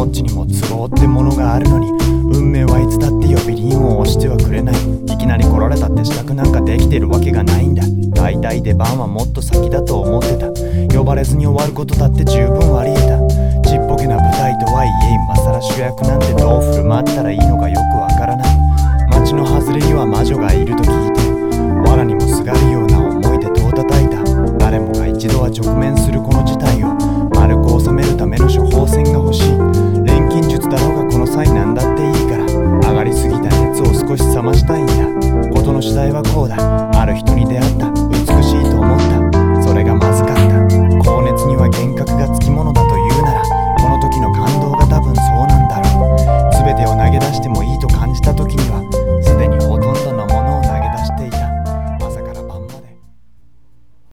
っちにも都合ってものがあるのに、運命はいつだって呼び鈴を押してはくれない。いきなり来られたって支度なんかできてるわけがないんだ。大体出番はもっと先だと思ってた。呼ばれずに終わることだって十分あり得た。ちっぽけな舞台とはいえ、今更主役なんてどう振る舞ったらいいのかよくわからない。街の外れには魔女がいると聞いて、藁にもすがるような思いで戸を叩いた。誰もが一度は直面するこの事態を丸く収めるための処方箋が欲しい。錬金術だろうがこの際なんだっていいから、上がりすぎた熱を少し冷ましたいんだ。事の次第はこうだ。ある人に出会った。